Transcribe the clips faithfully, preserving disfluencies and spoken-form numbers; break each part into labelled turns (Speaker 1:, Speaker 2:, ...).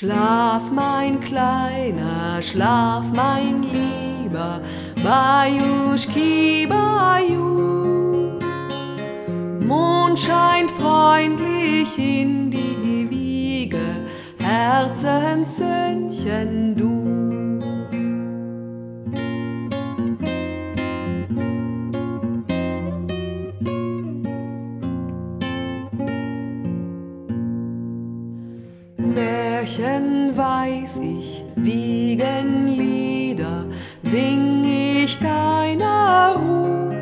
Speaker 1: Schlaf, mein Kleiner, schlaf, mein Lieber, Bajuschki, Baju. Mond scheint freundlich in die Wiege, Herzenssöhnchen, du. Märchen weiß ich, Wiegenlieder sing ich deiner Ruh.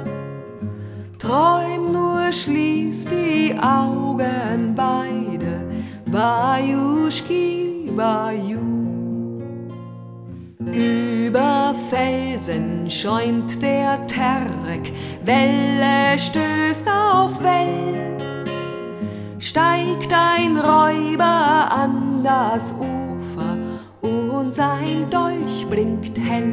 Speaker 1: Träum nur, schließ die Augen beide, Bajuschki, Baju. Über Felsen schäumt der Terek, Welle stößt auf Well. Steigt ein Räuber an das Ufer und sein Dolch blinkt hell.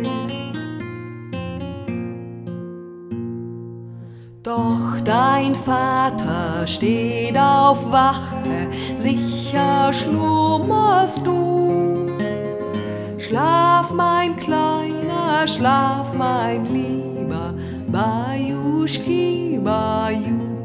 Speaker 1: Doch dein Vater steht auf Wache, sicher schlummerst du. Schlaf, mein Kleiner, schlaf, mein Lieber, Bajuschki, Baju.